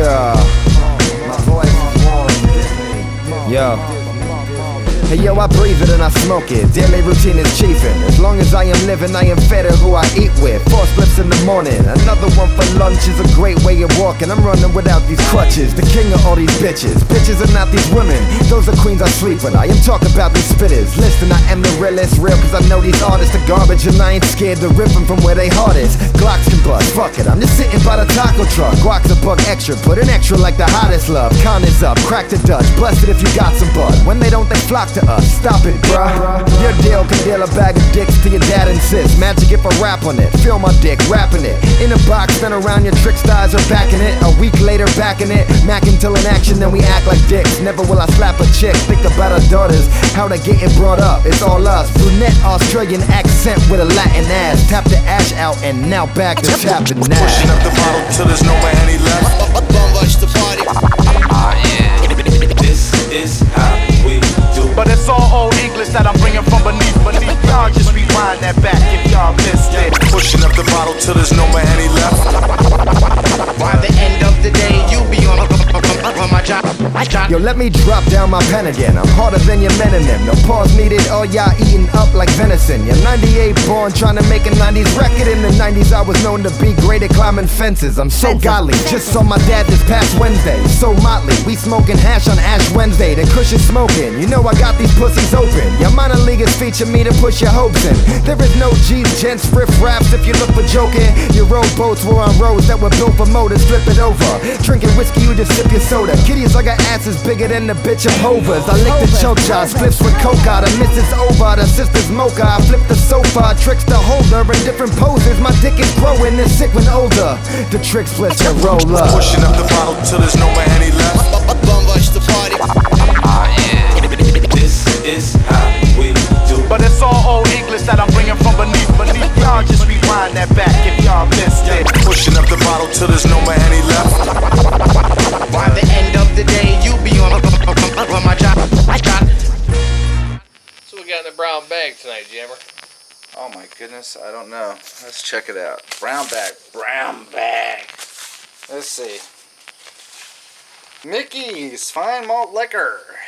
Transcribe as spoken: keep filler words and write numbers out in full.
Yeah. My voice is warm. Yo. Hey yo, I breathe it and I smoke it. Daily routine is chiefin'. As long as I am living, I am fed at who I eat with. Four spliffs in the morning, another one for lunch is a great way of walking. I'm running without these crutches. The king of all these bitches. Bitches are not these women. Those are queens I sleep with. I am talking about these spitters. Listen, I am the realest, real, cause I know these artists are garbage and I ain't scared to rip them from where they hardest. Glocks can bust, fuck it, I'm just sitting by the taco truck. Guac's a buck extra, put an extra like the hottest love. Con is up, crack the Dutch, blessed if you got some bud. When they don't, they flock to us. Stop it, bruh. Your deal can deal a bag of dicks to your dad and sis. Magic if I rap on it, feel my dick, rapping it. In a box, then around your trick stars are backing it. A week later, backing it. Mac until in action, then we act like dicks. Never will I slap a chick. Think about our daughters, how they getting brought up. It's all us. Brunette Australian accent with a Latin ass. Tap the ash out and now back to tapping now. Pushing up the bottle till there's no more any left. Bum rush the party. Oh yeah, this is how we do. But it's all old English that I'm bringing from beneath, beneath. Y'all just rewind that back if y'all missed it. Pushing up the bottle till there's no more any left. By the end of the day, you'll be on, on my job. My job. Yo, let me drop down my pen again. I'm harder than your men and them. No pause needed, all y'all eating up like venison. You're ninety-eight born, trying to make a nineties record. In the nineties, I was known to be great at climbing fences. I'm so godly, just saw my dad this past Wednesday. So motley, we smoking hash on Ash Wednesday. The cushion smoking, you know I got these pussies open. Your minor leaguers feature me to push your hopes in. There is no G's, gents, riff raps if you look for joking. Your rowboats were on roads that were built for motors, flip it over. Drinking whiskey, you just sip your soda. Kitties, I got asses bigger than the bitch of Hovers. I lick the choke jar, spliffs with coca. The missus over, the sister's mocha. I flip the sofa, tricks the holder in different poses. My dick is growing, it's sick when older. The trick splits and roll up. Pushing up the bottle till there's no more any left. Bum rush the party. Oh yeah, this is how we do. But it's all old English that I'm bringing from beneath, beneath. Y'all just rewind that back if y'all missed it. Pushing up the bottle till there's no more any left. By the end of the day, you'll be on, on my job. My job. So we got in the brown bag tonight, Jammer. Oh my goodness, I don't know. Let's check it out. Brown bag. Brown bag. Let's see. Mickey's Fine Malt Liquor.